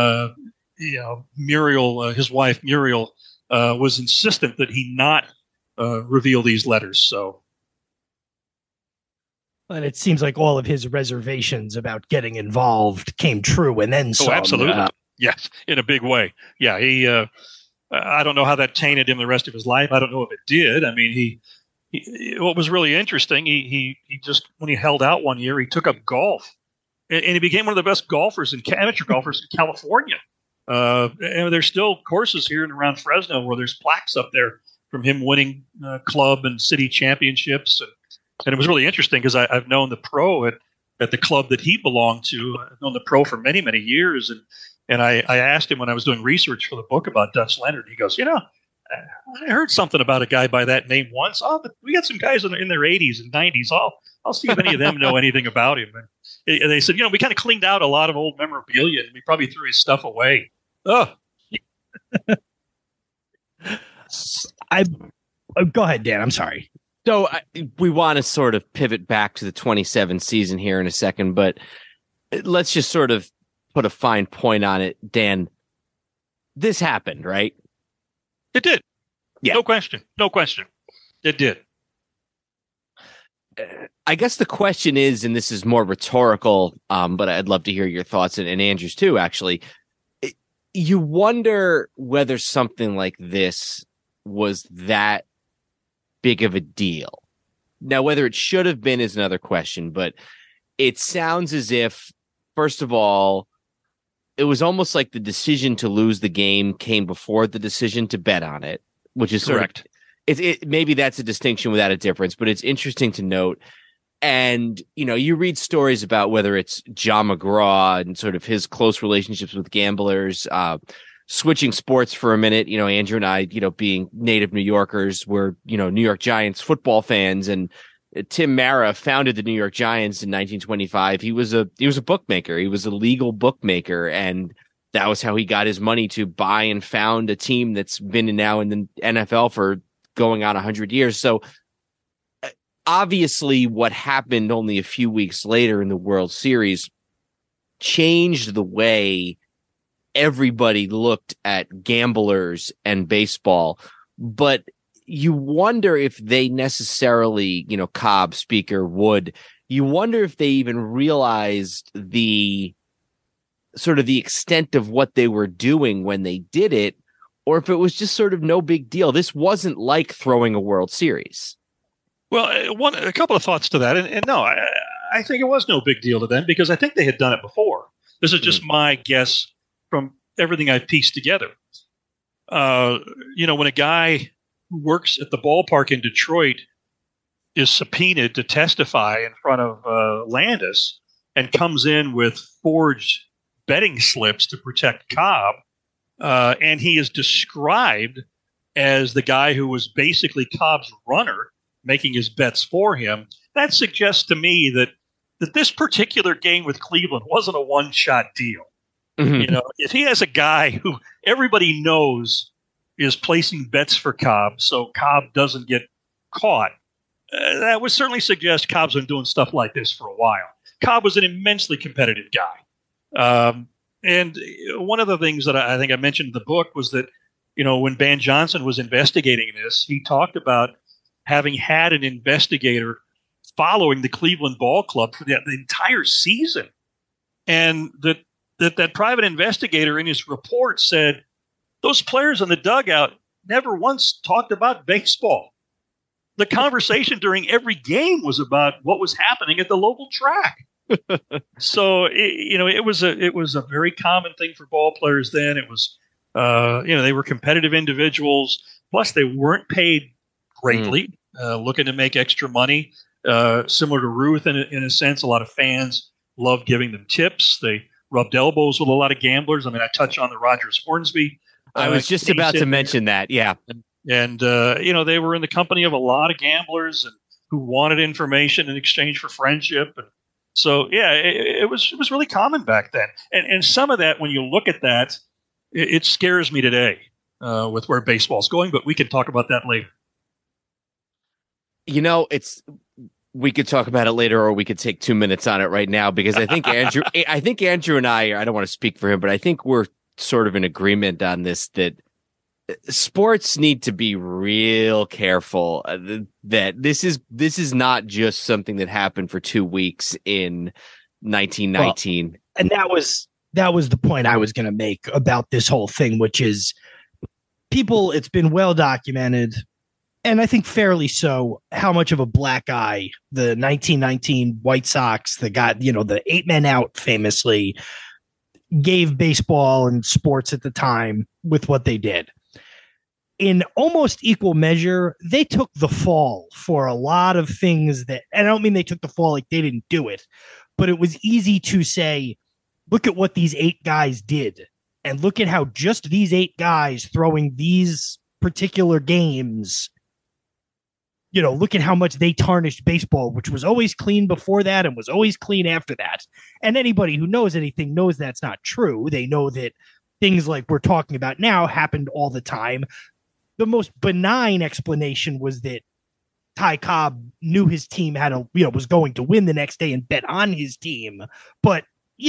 Speaker 4: Muriel, his wife Muriel, was insistent that he not reveal these letters. So,
Speaker 3: and it seems like all of his reservations about getting involved came true, and then some.
Speaker 4: Oh, absolutely, yes, in a big way. Yeah, he. I don't know how that tainted him the rest of his life. I don't know if it did. I mean, he what was really interesting, he just, when he held out one year, he took up golf, and he became one of the best amateur golfers in California. And there's still courses here and around Fresno where there's plaques up there from him winning club and city championships. And it was really interesting because I've known the pro at the club that he belonged to. I've known the pro for many, many years. And I asked him when I was doing research for the book about Dutch Leonard. He goes, I heard something about a guy by that name once. Oh, but we got some guys in their 80s and 90s. I'll see if any of them know anything about him. And they said, we kind of cleaned out a lot of old memorabilia, and we probably threw his stuff away. Oh,
Speaker 3: go ahead, Dan. I'm sorry.
Speaker 2: So we want to sort of pivot back to the 27 season here in a second, but let's just sort of put a fine point on it. Dan, this happened, right?
Speaker 4: It did.
Speaker 2: Yeah.
Speaker 4: No question. It did.
Speaker 2: I guess the question is, and this is more rhetorical, but I'd love to hear your thoughts, and Andrew's too, actually. You wonder whether something like this was that big of a deal. Now, whether it should have been is another question, but it sounds as if, first of all, it was almost like the decision to lose the game came before the decision to bet on it, which is
Speaker 4: correct.
Speaker 2: Maybe that's a distinction without a difference, but it's interesting to note. And, you read stories about whether it's John McGraw and sort of his close relationships with gamblers, switching sports for a minute. Andrew and I, being native New Yorkers, were, New York Giants football fans. And Tim Mara founded the New York Giants in 1925. He was a bookmaker. He was a legal bookmaker. And that was how he got his money to buy and found a team that's been now in the NFL for going on 100 years. So, obviously, what happened only a few weeks later in the World Series changed the way everybody looked at gamblers and baseball. But you wonder if they necessarily, Cobb, Speaker, Wood, you wonder if they even realized the sort of the extent of what they were doing when they did it, or if it was just sort of no big deal. This wasn't like throwing a World Series.
Speaker 4: Well, a couple of thoughts to that. And no, I think it was no big deal to them because I think they had done it before. This is just my guess from everything I've pieced together. When a guy who works at the ballpark in Detroit is subpoenaed to testify in front of Landis and comes in with forged betting slips to protect Cobb, and he is described as the guy who was basically Cobb's runner, making his bets for him, that suggests to me that that this particular game with Cleveland wasn't a one-shot deal.
Speaker 2: Mhm.
Speaker 4: You know, if he has a guy who everybody knows is placing bets for Cobb, so Cobb doesn't get caught, that would certainly suggest Cobb's been doing stuff like this for a while. Cobb was an immensely competitive guy. And one of the things that I think I mentioned in the book was that, when Ban Johnson was investigating this, he talked about having had an investigator following the Cleveland Ball Club for the entire season. And that private investigator in his report said, those players in the dugout never once talked about baseball. The conversation during every game was about what was happening at the local track. So it was a very common thing for ball players then. It was they were competitive individuals. Plus, they weren't paid greatly, looking to make extra money. Similar to Ruth, in a sense, a lot of fans loved giving them tips. They rubbed elbows with a lot of gamblers. I mean, I touch on the Rogers Hornsby.
Speaker 2: I was just about to mention that. Yeah.
Speaker 4: And they were in the company of a lot of gamblers and who wanted information in exchange for friendship. And so, yeah, it was really common back then. And some of that, when you look at that, it scares me today with where baseball's going. But we can talk about that later.
Speaker 2: We could talk about it later, or we could take 2 minutes on it right now, because I think Andrew and I don't want to speak for him, but I think we're sort of in agreement on this, that sports need to be real careful, that this is not just something that happened for 2 weeks in 1919.
Speaker 3: Well, and that was the point I was going to make about this whole thing, which is it's been well documented, and I think fairly so, how much of a black eye the 1919 White Sox, the 8 men out famously, gave baseball and sports at the time with what they did. In almost equal measure, they took the fall for a lot of things and I don't mean they took the fall like they didn't do it, but it was easy to say, look at what these 8 guys did, and look at how just these 8 guys throwing these particular games, look at how much they tarnished baseball, which was always clean before that and was always clean after that. And anybody who knows anything knows that's not true. They know that things like we're talking about now happened all the time. The most benign explanation was that Ty Cobb knew his team was going to win the next day and bet on his team. But,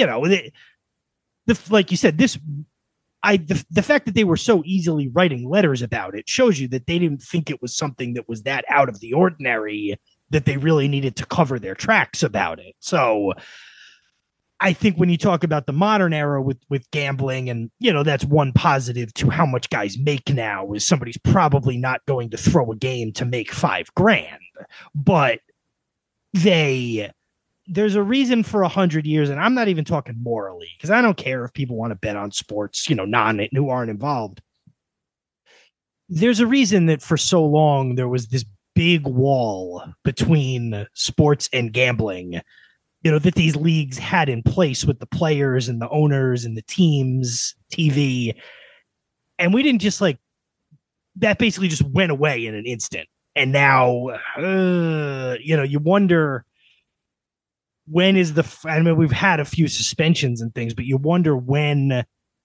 Speaker 3: like you said, the fact that they were so easily writing letters about it shows you that they didn't think it was something that was that out of the ordinary that they really needed to cover their tracks about it. So I think when you talk about the modern era with gambling, and, that's one positive to how much guys make now, is somebody's probably not going to throw a game to make $5,000, but there's a reason for 100 years. And I'm not even talking morally, because I don't care if people want to bet on sports, who aren't involved. There's a reason that for so long there was this big wall between sports and gambling, that these leagues had in place with the players and the owners and the teams, TV. And we didn't just that basically just went away in an instant. And now, you wonder, when is we've had a few suspensions and things, but you wonder when's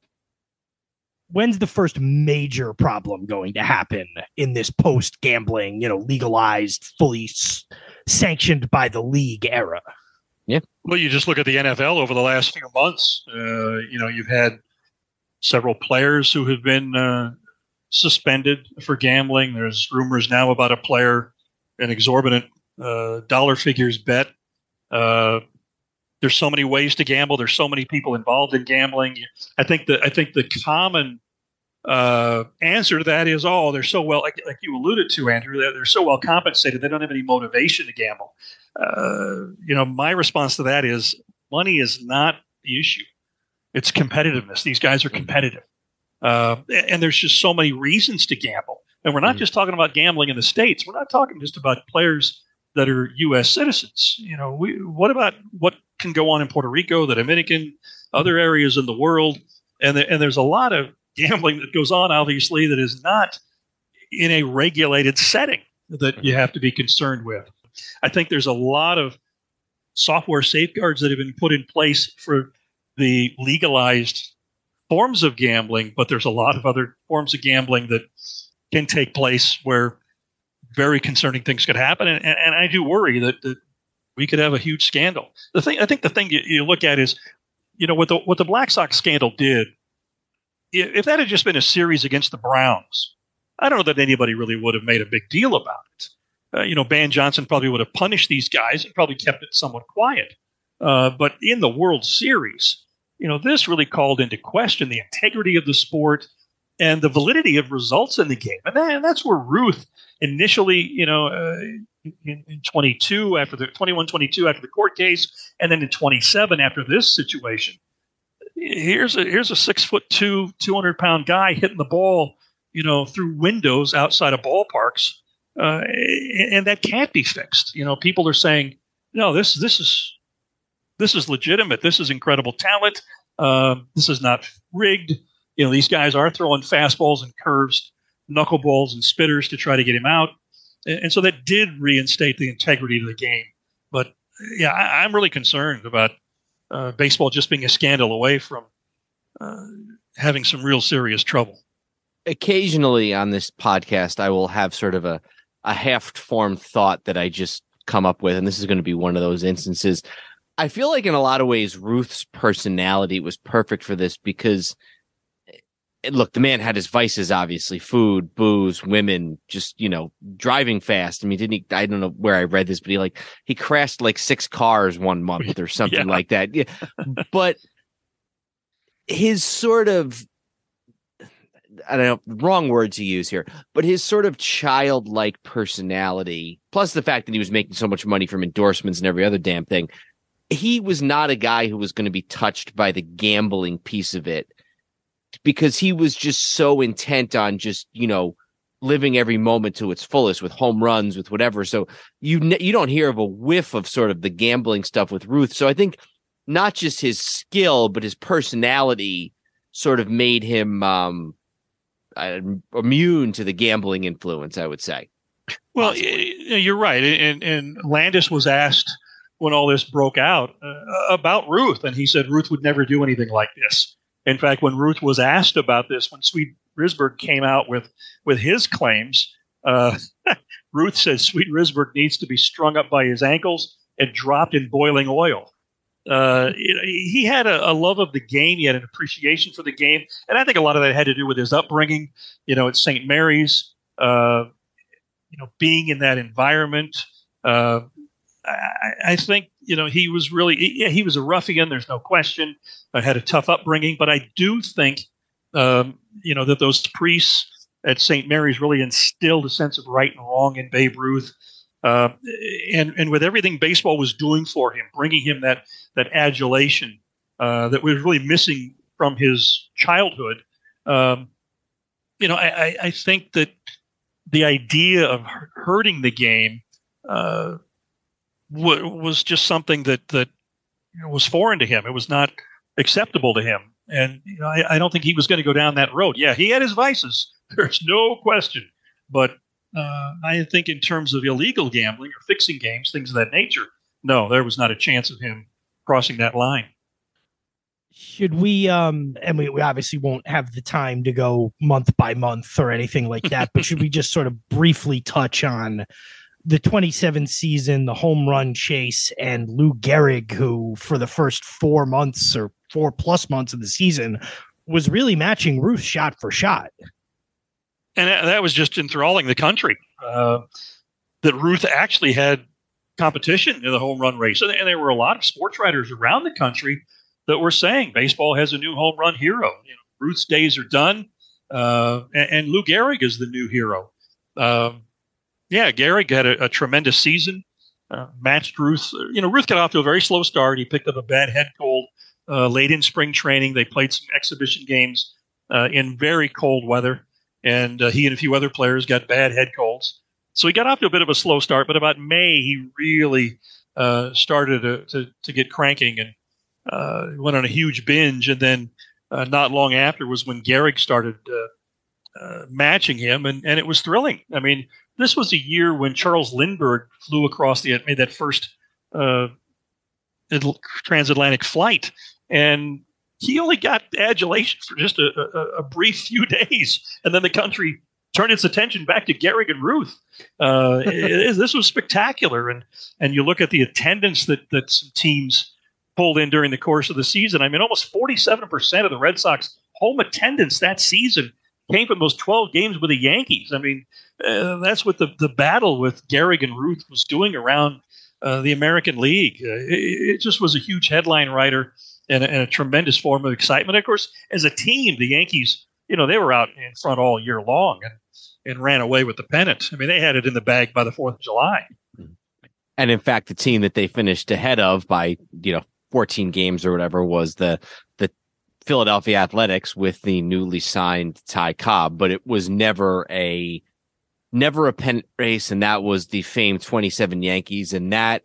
Speaker 3: the first major problem going to happen in this post-gambling, legalized, fully sanctioned by the league era?
Speaker 2: Yeah.
Speaker 4: Well, you just look at the NFL over the last few months. You've had several players who have been suspended for gambling. There's rumors now about a player, an exorbitant dollar figures bet. There's so many ways to gamble. There's so many people involved in gambling. I think the common answer to that is, they're so well, like you alluded to, Andrew, they're so well compensated. They don't have any motivation to gamble. My response to that is, money is not the issue. It's competitiveness. These guys are competitive. And there's just so many reasons to gamble. And we're not just talking about gambling in the States. We're not talking just about players that are U.S. citizens. What about what can go on in Puerto Rico, the Dominican, other areas in the world? And there's a lot of gambling that goes on, obviously, that is not in a regulated setting that you have to be concerned with. I think there's a lot of software safeguards that have been put in place for the legalized forms of gambling, but there's a lot of other forms of gambling that can take place where very concerning things could happen. And I do worry that we could have a huge scandal. I think the thing you look at is, what the Black Sox scandal did, if that had just been a series against the Browns, I don't know that anybody really would have made a big deal about it. Ban Johnson probably would have punished these guys and probably kept it somewhat quiet. But in the World Series, this really called into question the integrity of the sport and the validity of results in the game. And that's where Ruth initially, in 22 after the 21-22 after the court case, and then in 27 after this situation. Here's a 6'2", 200-pound guy hitting the ball, through windows outside of ballparks, and that can't be fixed. People are saying, no, this is legitimate. This is incredible talent. This is not rigged. These guys are throwing fastballs and curves, knuckleballs and spitters to try to get him out. And so that did reinstate the integrity of the game. But, yeah, I'm really concerned about baseball just being a scandal away from having some real serious trouble.
Speaker 2: Occasionally on this podcast, I will have sort of a half-formed thought that I just come up with, and this is going to be one of those instances. I feel like in a lot of ways, Ruth's personality was perfect for this because, look, the man had his vices, obviously, food, booze, women, just, driving fast. I mean, I don't know where I read this, but he crashed like 6 cars one month or something like that. Yeah. But his sort of, I don't know, wrong word to use here, but his sort of childlike personality, plus the fact that he was making so much money from endorsements and every other damn thing, he was not a guy who was going to be touched by the gambling piece of it because he was just so intent on just, living every moment to its fullest with home runs, with whatever. So you don't hear of a whiff of sort of the gambling stuff with Ruth. So I think not just his skill, but his personality sort of made him immune to the gambling influence, I would say.
Speaker 4: Well, you're right. And Landis was asked when all this broke out about Ruth, and he said Ruth would never do anything like this. In fact, when Ruth was asked about this, when Sweet Risberg came out with his claims, Ruth said Sweet Risberg needs to be strung up by his ankles and dropped in boiling oil. He had a love of the game. He had an appreciation for the game. And I think a lot of that had to do with his upbringing, at St. Mary's, being in that environment. I think, he was really, he was a ruffian. There's no question. Had a tough upbringing. But I do think, that those priests at St. Mary's really instilled a sense of right and wrong in Babe Ruth. And with everything baseball was doing for him, bringing him that adulation that was really missing from his childhood, I think that the idea of hurting the game was just something that was foreign to him. It was not acceptable to him. And I don't think he was going to go down that road. Yeah, he had his vices. There's no question. But I think in terms of illegal gambling or fixing games, things of that nature, no, there was not a chance of him crossing that line.
Speaker 3: Should we, and we obviously won't have the time to go month by month or anything like that, but should we just sort of briefly touch on the 27th season, the home run chase, and Lou Gehrig, who for the first 4 months or 4+ months of the season was really matching Ruth shot for shot.
Speaker 4: And that was just enthralling the country, that Ruth actually had competition in the home run race. And there were a lot of sports writers around the country that were saying baseball has a new home run hero. Ruth's days are done, and Lou Gehrig is the new hero. Gehrig had a tremendous season, matched Ruth. Ruth got off to a very slow start. He picked up a bad head cold late in spring training. They played some exhibition games in very cold weather. And he and a few other players got bad head colds. So he got off to a bit of a slow start, but about May, he really started to get cranking and went on a huge binge. And then not long after was when Gehrig started matching him, and it was thrilling. I mean, this was a year when Charles Lindbergh flew across made that first transatlantic flight, and he only got adulation for just a brief few days, and then the country turned its attention back to Gehrig and Ruth. This was spectacular, and you look at the attendance that some teams pulled in during the course of the season. I mean, almost 47% of the Red Sox home attendance that season came from those 12 games with the Yankees. I mean, that's what the battle with Gehrig and Ruth was doing around the American League. It just was a huge headline writer and a tremendous form of excitement. Of course, as a team, the Yankees, they were out in front all year long and ran away with the pennant. I mean, they had it in the bag by the 4th of July.
Speaker 2: And in fact, the team that they finished ahead of by, 14 games or whatever was the Philadelphia Athletics with the newly signed Ty Cobb, but it was never a pennant race, and that was the famed 27 Yankees, and that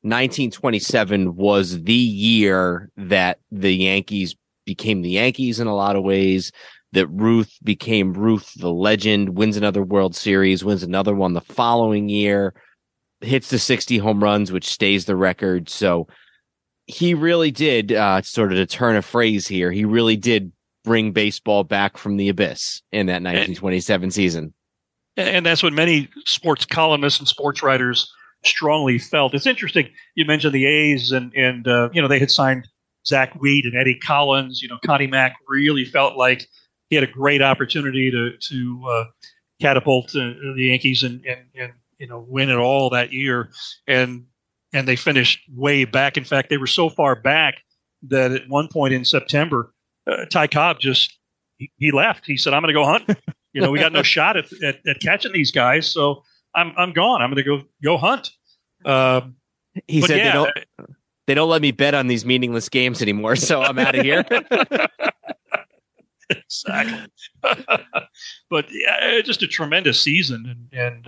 Speaker 2: 1927 was the year that the Yankees became the Yankees in a lot of ways, that Ruth became Ruth the legend, wins another World Series, wins another one the following year, hits the 60 home runs, which stays the record. So he really did, sort of to turn a phrase here, he really did bring baseball back from the abyss in that 1927 season.
Speaker 4: And that's what many sports columnists and sports writers strongly felt. It's interesting. You mentioned the A's and they had signed Zach Wheat and Eddie Collins. Connie Mack really felt like he had a great opportunity to catapult the Yankees and win it all that year. And they finished way back. In fact, they were so far back that at one point in September, Ty Cobb he left. He said, "I'm going to go hunt. We got no shot at catching these guys, so I'm gone. I'm going to go hunt."
Speaker 2: He said, "They don't let me bet on these meaningless games anymore, so I'm out of here."
Speaker 4: Exactly. But yeah, just a tremendous season, and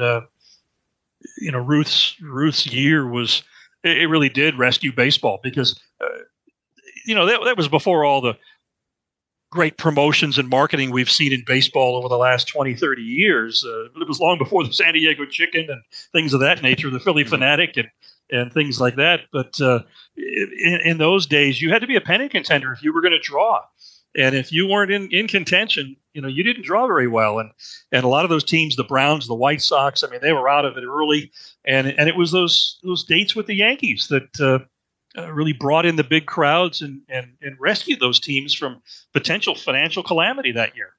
Speaker 4: Ruth's year was. It really did rescue baseball because, that was before all the great promotions and marketing we've seen in baseball over the last 20, 30 years. It was long before the San Diego Chicken and things of that nature, the Philly Fanatic and things like that. But in those days, you had to be a pennant contender if you were going to draw. And if you weren't in contention, you didn't draw very well. And a lot of those teams, the Browns, the White Sox, I mean, they were out of it early. And it was those dates with the Yankees that really brought in the big crowds and rescued those teams from potential financial calamity that year.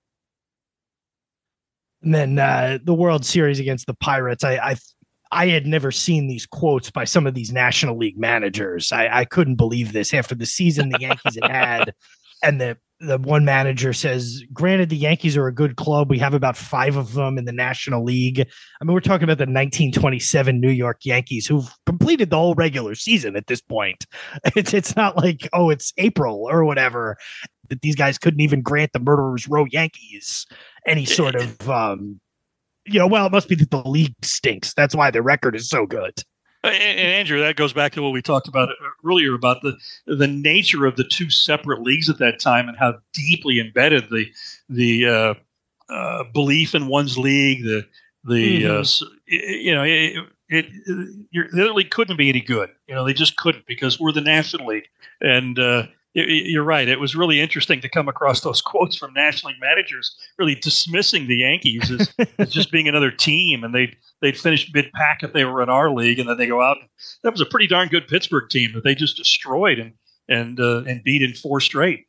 Speaker 3: And then the World Series against the Pirates, I had never seen these quotes by some of these National League managers. I couldn't believe this after the season the Yankees had. And the one manager says, granted, the Yankees are a good club. We have about 5 of them in the National League. I mean, we're talking about the 1927 New York Yankees who've completed the whole regular season at this point. It's not like, it's April or whatever, that these guys couldn't even grant the Murderers Row Yankees any sort of, it must be that the league stinks. That's why the record is so good.
Speaker 4: And Andrew, that goes back to what we talked about earlier about the nature of the two separate leagues at that time and how deeply embedded the belief in one's league, the league couldn't be any good. They just couldn't because we're the National League. And you're right. It was really interesting to come across those quotes from National League managers really dismissing the Yankees as just being another team, and they'd finish mid-pack if they were in our league, and then they go out. That was a pretty darn good Pittsburgh team that they just destroyed and beat in 4 straight.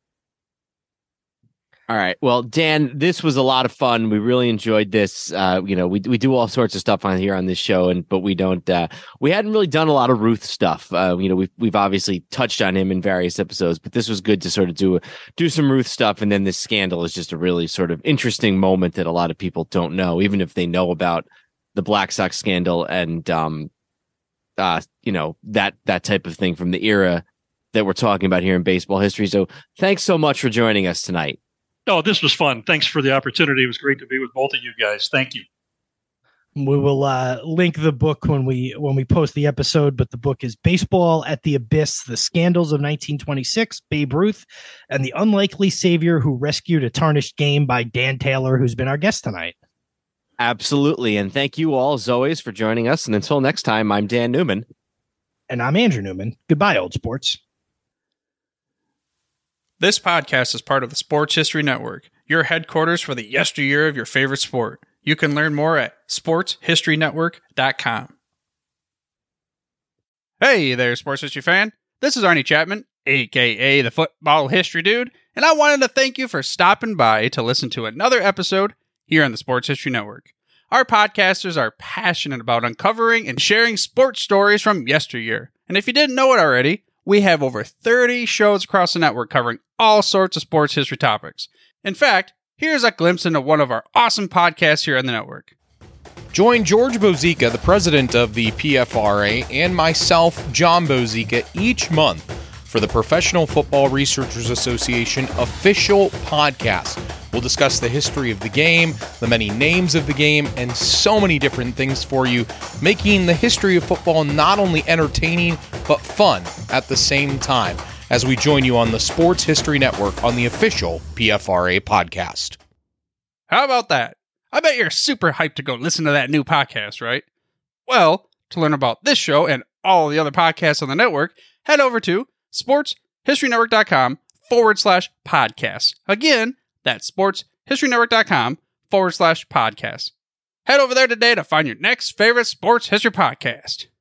Speaker 2: All right. Well, Dan, this was a lot of fun. We really enjoyed this. We do all sorts of stuff on here on this show, but we don't. We hadn't really done a lot of Ruth stuff. We've obviously touched on him in various episodes, but this was good to sort of do some Ruth stuff. And then this scandal is just a really sort of interesting moment that a lot of people don't know, even if they know about the Black Sox scandal and that type of thing from the era that we're talking about here in baseball history. So thanks so much for joining us tonight.
Speaker 4: Oh, this was fun. Thanks for the opportunity. It was great to be with both of you guys. Thank you.
Speaker 3: We will link the book when we post the episode, but the book is Baseball at the Abyss, The Scandals of 1926, Babe Ruth, and the Unlikely Savior Who Rescued a Tarnished Game by Dan Taylor, who's been our guest tonight.
Speaker 2: Absolutely. And thank you all, as always, for joining us. And until next time, I'm Dan Newman.
Speaker 3: And I'm Andrew Newman. Goodbye, old sports.
Speaker 1: This podcast is part of the Sports History Network, your headquarters for the yesteryear of your favorite sport. You can learn more at sportshistorynetwork.com. Hey there, sports history fan. This is Arnie Chapman, aka the Football History Dude, and I wanted to thank you for stopping by to listen to another episode here on the Sports History Network. Our podcasters are passionate about uncovering and sharing sports stories from yesteryear. And if you didn't know it already, we have over 30 shows across the network covering all sorts of sports history topics. In fact, here's a glimpse into one of our awesome podcasts here on the network.
Speaker 5: Join George Bozica, the president of the PFRA, and myself, John Bozica, each month for the Professional Football Researchers Association official podcast. We'll discuss the history of the game, the many names of the game, and so many different things for you, making the history of football not only entertaining, but fun at the same time, as we join you on the Sports History Network on the official PFRA podcast.
Speaker 1: How about that? I bet you're super hyped to go listen to that new podcast, right? Well, to learn about this show and all the other podcasts on the network, head over to sportshistorynetwork.com/podcasts. Again, that's sportshistorynetwork.com/podcasts. Head over there today to find your next favorite sports history podcast.